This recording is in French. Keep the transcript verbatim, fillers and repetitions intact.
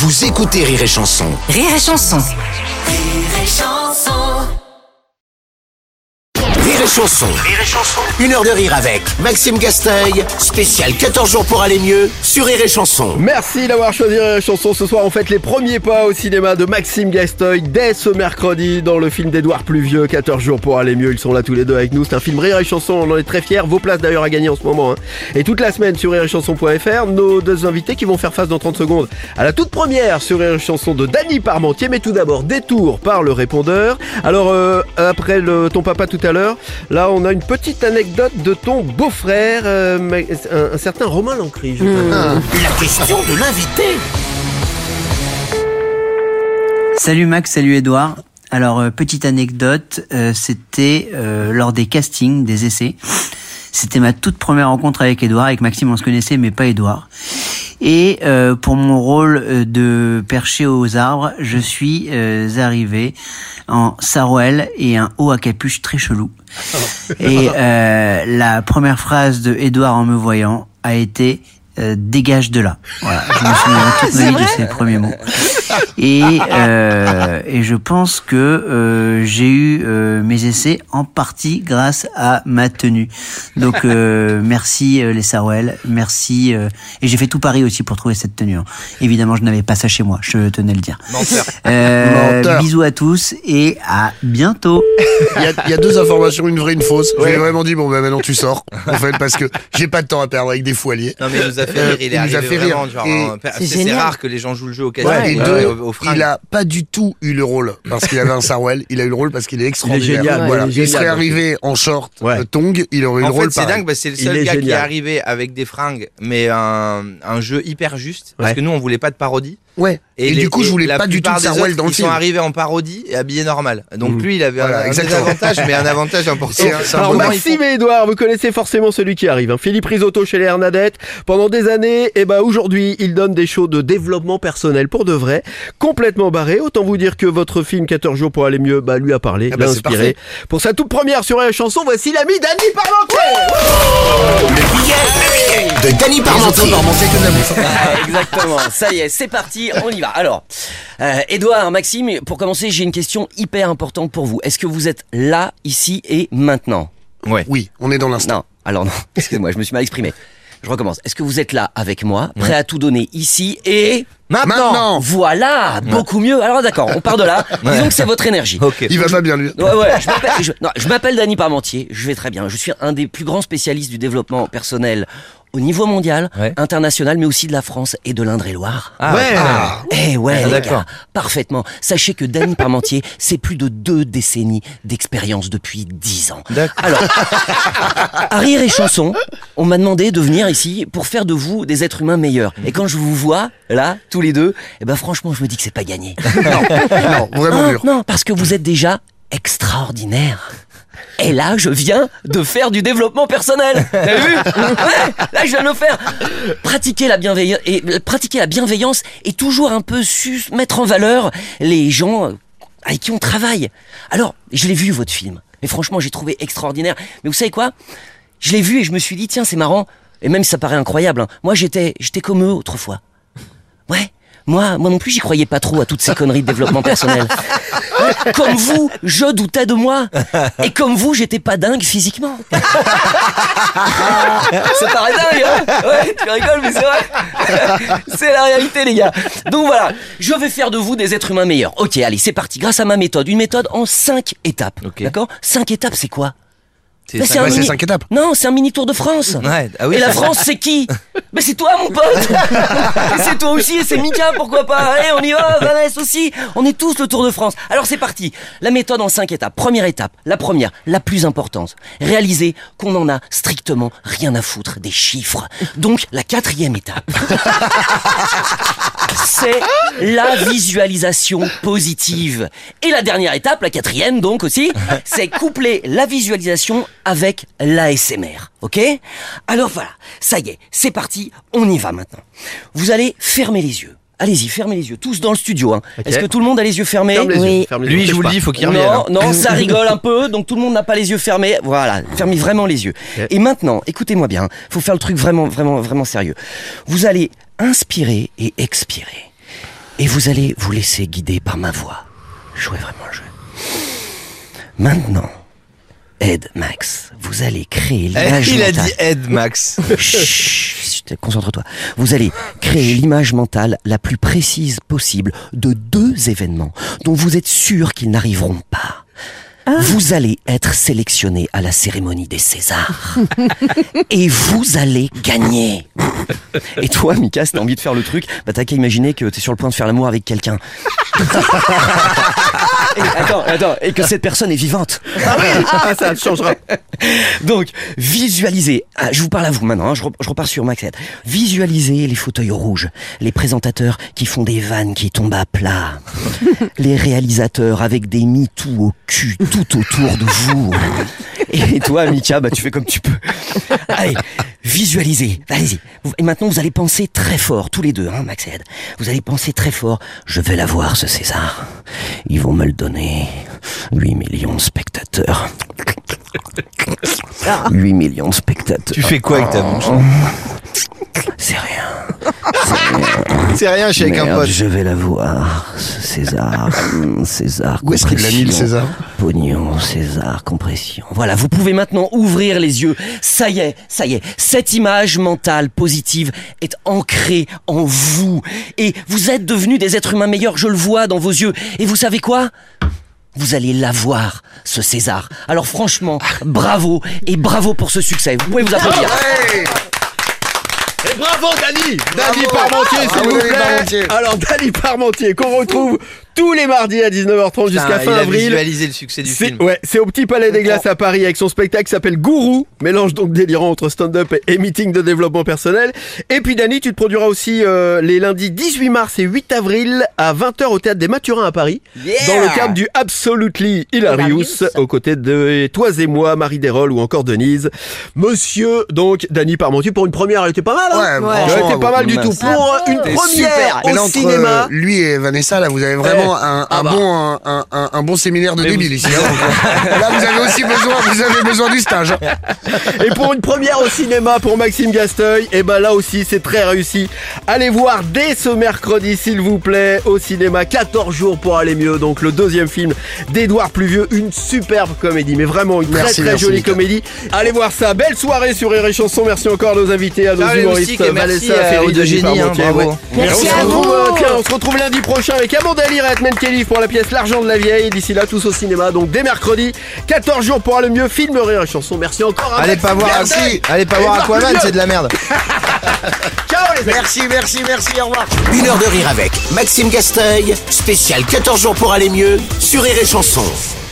Vous écoutez Rire et Chanson. Rire et Chanson. Rire et Chanson. Rire et Chanson. Rire et Chanson. Une heure de rire avec Maxime Gasteuil. Spécial quatorze jours pour aller mieux sur Rire et Chanson. Merci d'avoir choisi Rire et Chanson. Ce soir, on fête les premiers pas au cinéma de Maxime Gasteuil dès ce mercredi dans le film d'Édouard Pluvieux, quatorze jours pour aller mieux. Ils sont là tous les deux avec nous. C'est un film Rire et Chanson. On en est très fiers. Vos places d'ailleurs à gagner en ce moment. Hein. Et toute la semaine sur rire et chanson point f r, nos deux invités qui vont faire face dans trente secondes à la toute première sur Rire et Chanson de Dany Parmentier. Mais tout d'abord, détour par le répondeur. Alors, euh, après le, ton papa tout à l'heure, là, on a une petite anecdote de ton beau-frère, euh, un, un certain Romain Lancry. Je mmh. La question de l'invité. Salut Max, salut Edouard. Alors, euh, petite anecdote, euh, c'était euh, lors des castings, des essais. C'était ma toute première rencontre avec Edouard. Avec Maxime, on se connaissait, mais pas Edouard. Et euh, pour mon rôle de perché aux arbres, je suis euh, arrivé en sarouel et un haut à capuche très chelou. Et euh, la première phrase de Edouard en me voyant a été euh, « dégage de là ». Voilà, je me souviens toute ma vie de ces premiers mots. Et, euh, et je pense que euh, j'ai eu euh, mes essais en partie grâce à ma tenue. Donc euh, merci euh, les Sarouel, merci. Euh, et j'ai fait tout Paris aussi pour trouver cette tenue. Hein. Évidemment, je n'avais pas ça chez moi, je tenais à le dire. Menteur. Euh, Menteur. Bisous à tous et à bientôt. Il y a, il y a deux informations, une vraie, une fausse. Ouais. J'ai vraiment dit bon ben maintenant tu sors. En fait parce que j'ai pas de temps à perdre avec des fous alliés. Non mais il nous a fait rire, il est il nous arrivé a fait vraiment, rire. genre, Et c'est, c'est, c'est rare que les gens jouent le jeu au casting. Ouais, et euh, deux, au, au fringue. il a pas du tout eu le rôle parce qu'il avait un sarouel. Il a eu le rôle parce qu'il est extraordinaire. Il est génial, voilà. il est Il génial, serait donc. arrivé en short, Ouais. euh, tongs, il aurait eu En le fait, rôle c'est pareil. dingue parce que c'est le Il seul est gars qui est génial. arrivé avec des fringues, mais un, un jeu hyper juste. Parce Ouais. que nous, on voulait pas de parodie. Ouais. Et, les- du coup, je voulais la pas du tout de plupart des sarouel autres, dans le Ils film. sont arrivés en parodie et habillés normal. Donc Mmh. lui, il avait Voilà, un, un exactement. désavantage, mais un avantage important. C'est un- c'est un Alors moment, Maxime et Edouard, vous connaissez forcément celui qui arrive. Hein. Philippe Risotto chez les Hernadettes. Pendant des années, et ben aujourd'hui, il donne des shows de développement personnel pour de vrai, complètement barré. Autant vous dire que votre film quatorze jours pour aller mieux, bah lui a parlé, Ah l'a bah, c'est inspiré. parfait. Pour sa toute première sur la chanson, voici l'ami Dany Parmentier. Le billet, le billet de Dany Parmentier. que de la bouffe. Ah, exactement, ça y est, c'est parti, on y va. Alors, euh, Edouard, Maxime, pour commencer, j'ai une question hyper importante pour vous. Est-ce que vous êtes là, ici et maintenant ? Oui, on est dans l'instant. Non, alors non, excusez-moi, je me suis mal exprimé. Je recommence. Est-ce que vous êtes là avec moi, prêt à tout donner ici et... Maintenant. Voilà, beaucoup mieux. Alors d'accord, on part de là. Disons que c'est votre énergie. Ok. Il va pas bien lui. Ouais, ouais, je m'appelle, je, non, je m'appelle Dany Parmentier, je vais très bien. Je suis un des plus grands spécialistes du développement personnel au niveau mondial, Ouais. international, mais aussi de la France et de l'Indre-et-Loire. Ah, Ouais. Ah. Eh ouais, Ah, les d'accord. gars, parfaitement. Sachez que Dany Parmentier, c'est plus de deux décennies d'expérience depuis dix ans. D'accord. Alors, à Rire et Chanson, on m'a demandé de venir ici pour faire de vous des êtres humains meilleurs. Et quand je vous vois, là, tous les deux, eh ben franchement, je me dis que c'est pas gagné. Non, vraiment non, dur. non, parce que vous êtes déjà extraordinaire. Et là, je viens de faire du développement personnel. Vous avez vu ? Ouais, là, je viens de le faire. Pratiquer la bienveillance et euh, pratiquer la bienveillance et toujours un peu su mettre en valeur les gens avec qui on travaille. Alors, je l'ai vu votre film, et franchement, j'ai trouvé extraordinaire. Mais vous savez quoi ? Je l'ai vu et je me suis dit tiens, c'est marrant. Et même si ça paraît incroyable, hein, moi j'étais, j'étais comme eux autrefois. Ouais. Moi, moi non plus, j'y croyais pas trop à toutes ces conneries de développement personnel. Ouais, comme vous, je doutais de moi. Et comme vous, j'étais pas dingue physiquement. Ça paraît dingue, hein ? Ouais, tu rigoles, mais c'est vrai. C'est la réalité, les gars. Donc voilà, je vais faire de vous des êtres humains meilleurs. Ok, allez, c'est parti. Grâce à ma méthode, une méthode en cinq étapes. Ok. D'accord ? Cinq étapes, c'est quoi ? C'est Mais cinq- un Ouais, c'est mini- cinq étapes. Non, c'est un mini tour de France. Ouais, ah oui, et la ça- France, c'est qui? Mais c'est toi, mon pote. Et c'est toi aussi, et c'est Mika, pourquoi pas. Allez, on y va, Vanessa aussi. On est tous le Tour de France. Alors c'est parti. La méthode en cinq étapes. Première étape, la première, la plus importante. Réaliser qu'on en a strictement rien à foutre des chiffres. Donc la quatrième étape, c'est la visualisation positive. Et la dernière étape, la quatrième donc aussi, c'est coupler la visualisation avec l'A S M R. Ok ? Alors voilà, ça y est, c'est parti, on y va maintenant. Vous allez fermer les yeux. Allez-y, fermez les yeux, tous dans le studio. Hein. Ok. Est-ce que tout le monde a les yeux fermés? Ferme les Oui. yeux, ferme les yeux, Lui, je touche vous le pas. dis, il faut qu'il revienne. Non, non, ça rigole un peu, donc tout le monde n'a pas les yeux fermés. Voilà, fermez vraiment les yeux. Ok. Et maintenant, écoutez-moi bien, faut faire le truc vraiment, vraiment, vraiment sérieux. Vous allez inspirer et expirer. Et vous allez vous laisser guider par ma voix. Jouez vraiment le jeu. Maintenant, Ed, Max, vous allez créer l'image Il a mentale. dit Ed, Max. Chut, concentre-toi. Vous allez créer l'image mentale la plus précise possible de deux événements dont vous êtes sûr qu'ils n'arriveront pas. Vous allez être sélectionné à la cérémonie des Césars. Et vous allez gagner. Et toi, Mika, si t'as envie de faire le truc, bah t'as qu'à imaginer que t'es sur le point de faire l'amour avec quelqu'un. Et, attends, attends, et que cette personne est vivante. Ah oui, ah, ça changera. Donc, visualisez. Ah, je vous parle à vous maintenant, hein, je, re- je repars sur Max. Visualisez les fauteuils rouges, les présentateurs qui font des vannes qui tombent à plat, les réalisateurs avec des MeToo au cul tout autour de vous. Et toi, Mika, bah tu fais comme tu peux. Allez, visualisez. Allez-y. Et maintenant, vous allez penser très fort, tous les deux, hein, Max et Ed. Vous allez penser très fort. Je vais l'avoir, ce César. Ils vont me le donner. huit millions de spectateurs. huit millions de spectateurs. Tu fais quoi avec ta bouche? C'est rien. C'est rien, je suis avec un Merde, pote. je vais l'avoir, ce César. Hum, César, Où est-ce qu'il l'a mis, le compression. César? Pognon, César, compression. Voilà, vous pouvez maintenant ouvrir les yeux. Ça y est, ça y est. Cette image mentale positive est ancrée en vous. Et vous êtes devenus des êtres humains meilleurs, je le vois dans vos yeux. Et vous savez quoi ? Vous allez l'avoir, ce César. Alors franchement, bravo et bravo pour ce succès. Vous pouvez vous applaudir. Et bravo Dany Dany Bravo. Parmentier, s'il Bravo, vous Dany plaît. Parmentier. Alors Dany Parmentier, qu'on retrouve tous les mardis à dix-neuf heures trente jusqu'à Putain, fin il a avril. visualisé le succès du C'est, film. ouais, c'est au Petit Palais des Glaces à Paris avec son spectacle qui s'appelle Gourou, mélange donc délirant entre stand-up et meeting de développement personnel. Et puis Dany, tu te produiras aussi euh, les lundis dix-huit mars et huit avril à vingt heures au Théâtre des Mathurins à Paris, Yeah. dans le cadre du Absolutely Hilarious, Hilarious. aux côtés de Toi et moi, Marie Desrolles ou encore Denise. Monsieur, donc, Dany Parmentier, pour une première, elle était pas mal, hein Ouais, Elle franchement, était pas mal du tout. mince. Pour euh, une C'était première super. Mais là, au entre cinéma. euh, lui et Vanessa, là, vous avez vraiment Ouais. un, un Ah bah. bon, un, un, un, un bon séminaire de débiles ici. Hein. Là, vous avez aussi besoin, vous avez besoin du stage. Hein. Et pour une première au cinéma pour Maxime Gasteuil, et ben là aussi c'est très réussi. Allez voir dès ce mercredi s'il vous plaît au cinéma, quatorze jours pour aller mieux. Donc le deuxième film d'Édouard Pluvieux, une superbe comédie, mais vraiment une Merci, très très merci, jolie Mika. comédie. Allez voir ça, belle soirée sur Rire et Chanson. Merci encore à nos invités, à nos Ciao, les humoristes moustiques, et merci, Vanessa, euh, Ferry, aux deux Dany génies, hein, Parmentier, bravo. ouais. Merci on se à retrouve, vous. euh, tiens, on se retrouve lundi prochain avec Amanda Lear et Edmond Kelly pour la pièce L'argent de la vieille. D'ici là, tous au cinéma. Donc dès mercredi, quatorze jours pour aller mieux. Film Rire et Chanson. Merci encore. à Allez Maxime pas voir, Gasteuil. allez pas Et voir Edouard Aquaman, Pluvieux. c'est de la merde. Ciao les amis. Merci, merci, merci, au revoir. Une heure de rire avec Maxime Gasteuil, spécial quatorze jours pour aller mieux sur Rire et Chanson.